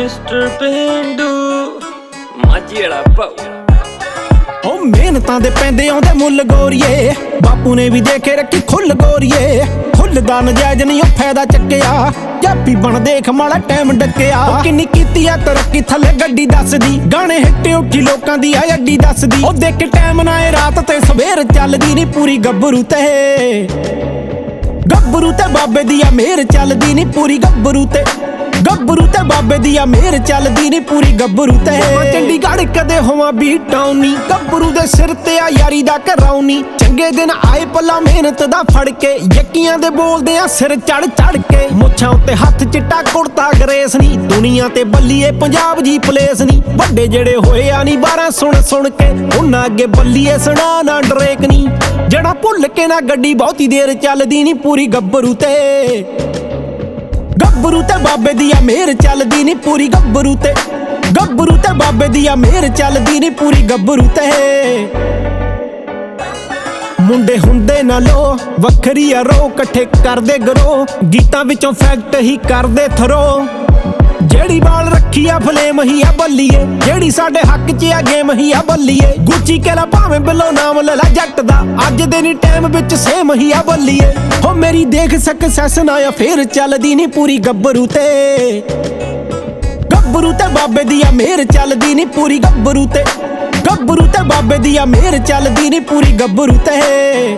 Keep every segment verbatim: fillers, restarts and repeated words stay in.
Mister ਪੇਂਡੂ ਮਾਝੇ ਵਾਲਾ ਭਾਊ। ਉਹ ਮਿਹਨਤਾਂ ਦੇ ਪੈਂਦੇ ਆਉਂਦੇ ਮੁੱਲ ਗੋਰੀਏ, ਬਾਪੂ ਨੇ ਵੀ ਦੇ ਕੇ ਰੱਖੀ ਖੁੱਲ ਗੋਰੀਏ। ਖੁੱਲ ਦਾ ਨਜਾਇਜ਼ ਨਹੀਂ ਉਹ ਫਾਇਦਾ ਚੱਕਿਆ, ਜਾਪੀ ਬਣ ਦੇਖ ਮਾੜਾ ਟਾਈਮ ਡੱਕਿਆ। ਉਹ ਕਿੰਨੀ ਕੀਤੀ ਆ ਤਰੱਕੀ ਥੱਲੇ ਗੱਡੀ ਦੱਸਦੀ, ਗਾਣੇ ਹਿੱਟ ਉੱਠੀ ਲੋਕਾਂ ਦੀ ਆ ਅੱਡੀ ਦੱਸਦੀ। ਉਹ ਦੇਖ ਟਾਈਮ ਨਾ ਇਹ ਰਾਤ ਤੇ ਸਵੇਰ ਚੱਲਦੀ ਨੀ ਪੂਰੀ ਗੱਭਰੂ ਤੇ ਗੱਭਰੂ ਤੇ ਬਾਬੇ ਦੀ ਆ ਮਿਹਰ ਚੱਲਦੀ ਨੀ ਪੂਰੀ ਗੱਭਰੂ ਤੇ ਗੱਭਰੂ ਤੇ ਬਾਬੇ ਦੀ ਆ ਮਿਹਰ ਚੱਲਦੀ ਨੀ ਪੂਰੀ ਗੱਭਰੂ ਤੇ। ਚੰਡੀਗੜ੍ਹ ਕਦੇ ਹੋਵਾਂ ਵੀ ਟਾਉਨੀ, ਗੱਭਰੂ ਦੇ ਸਿਰ ਤੇ ਆ ਯਾਰੀ ਦਾ ਕਰਾਉਨੀ। ਚੰਗੇ ਦਿਨ ਆਏ ਪੱਲਾ ਮਿਹਨਤ ਦਾ ਫੜ ਕੇ, ਯੱਕੀਆਂ ਦੇ ਬੋਲਦੇ ਆ ਸਿਰ ਚੜ ਚੜ ਕੇ। ਮੁੱਛਾਂ ਉੱਤੇ ਹੱਥ ਚਿੱਟਾ ਕੁੜਤਾ ਗਰੇਸ ਨੀ, ਦੁਨੀਆ ਤੇ ਬੱਲੀਏ ਪੰਜਾਬ ਜੀ ਪਲੇਸ ਨੀ। ਵੱਡੇ ਜਿਹੜੇ ਹੋਏ ਆ ਨੀ ਬਾਰਾਂ ਸੁਣ ਸੁਣ ਕੇ, ਉਹਨਾਂ ਅੱਗੇ ਬੱਲੀਏ ਸੁਣਾ ਨਾ ਡਰੇਕ ਨੀ। ਜਿਹੜਾ ਭੁੱਲ ਕੇ ਨਾ ਗੱਡੀ ਬਹੁਤੀ ਦੇਰ ਚੱਲਦੀ ਨੀ ਪੂਰੀ ਗੱਭਰੂ ਤੇ ਗੱਭਰੂ ਤੇ ਬਾਬੇ ਦੀ ਆ ਮਿਹਰ ਚੱਲਦੀ ਨੀ ਪੂਰੀ ਗੱਭਰੂ ਤੇ ਗੱਭਰੂ ਤੇ ਬਾਬੇ ਦੀ ਆ ਮਿਹਰ ਚੱਲਦੀ ਨੀ ਪੂਰੀ ਗੱਭਰੂ ਤੇ। ਮੁੰਡੇ ਹੁੰਦੇ ਨਾ ਲੋ ਵੱਖਰੀ ਆ ਰੋ, ਇਕੱਠੇ ਕਰਦੇ ਗਰੋ, ਗੀਤਾਂ ਵਿੱਚੋਂ ਫੈਕਟ ਹੀ ਕਰਦੇ ਥਰੋ। ਜਿਹੜੀ ਬਾਲ ਰੱਖੀ ਆ ਫਲੇਮ ਹੀ ਆ ਬੱਲੀਏ, ਜਿਹੜੀ ਸਾਡੇ ਹੱਕ 'ਚ ਆ ਗੇਮ ਹੀ ਆ ਬੱਲੀਏ। ਗੁੱਚੀ ਕਹਿਲਾ ਭਾਵੇਂ ਬਿੱਲੋ ਨਾਮ ਲੈ ਲਾ ਜੱਟ ਦਾ, ਅੱਜ ਦੇ ਨੀ ਟਾਈਮ ਵਿੱਚ ਸੇਮ ਹੀ ਆ ਬੱਲੀਏ। ਹੋ ਮੇਰੀ ਦੇਖ ਸਕਸੈਸ ਨਾ ਆ ਫੇਰ ਚੱਲਦੀ ਨੀ ਪੂਰੀ ਗੱਭਰੂ ਤੇ ਗੱਭਰੂ ਤੇ ਬਾਬੇ ਦੀ ਆ ਮਿਹਰ ਚੱਲਦੀ ਨੀ ਪੂਰੀ ਗੱਭਰੂ ਤੇ ਗੱਭਰੂ ਤੇ ਬਾਬੇ ਦੀ ਆ ਮਿਹਰ ਚੱਲਦੀ ਨੀ ਪੂਰੀ ਗੱਭਰੂ ਤੇ।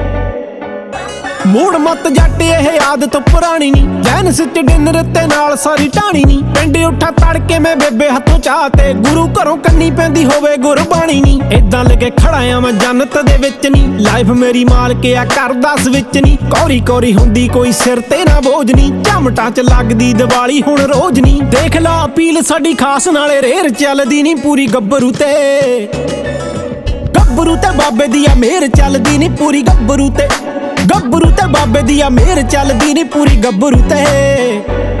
ਮੂੜ ਮੱਤ ਜੱਟ ਇਹ ਆਦਤ ਪੁਰਾਣੀ ਨੀ, ਜੈਨਸ ਚ ਡਿਨਰ ਤੇ ਨਾਲ ਸਾਰੀ ਢਾਣੀ ਨੀ। ਪਿੰਡ ਉੱਠਾ ਤੜਕੇ ਮੈਂ ਬੇਬੇ ਹੱਥੋਂ ਚਾਹ ਤੇ, ਗੁਰੂ ਘਰੋਂ ਕੰਨੀ ਪੈਂਦੀ ਹੋਵੇ ਗੁਰਬਾਣੀ ਨੀ। ਏਦਾਂ ਲੱਗੇ ਖੜਾ ਆ ਮੈਂ ਜੰਨਤ ਦੇ ਵਿੱਚ ਨੀ, ਲਾਈਫ ਮੇਰੀ ਮਾਲਕ ਆ ਕਰ ਦਸ ਵਿੱਚ ਨੀ। ਕੌਰੀ ਕੌਰੀ ਹੁੰਦੀ ਕੋਈ ਸਿਰ ਤੇ ਨਾ ਬੋਝ ਨੀ, ਝਮਟਾਂ ਚ ਲੱਗਦੀ ਦੀਵਾਲੀ ਹੁਣ ਰੋਜ਼ ਨੀ। ਦੇਖ ਲਾ ਅਪੀਲ ਸਾਡੀ ਖਾਸ ਨਾਲੇ ਰੇਰ ਚੱਲਦੀ ਨੀ ਪੂਰੀ ਗੱਭਰੂ ਤੇ ਗੱਭਰੂ ਤੇ ਬਾਬੇ ਦੀ ਆ ਮਿਹਰ ਚੱਲਦੀ ਨੀ ਪੂਰੀ ਗੱਭਰੂ ਤੇ ਗੱਭਰੂ ਤੇ ਬਾਬੇ ਦੀ ਆ ਮਿਹਰ ਚੱਲਦੀ ਨੀ ਪੂਰੀ ਗੱਭਰੂ ਤੇ।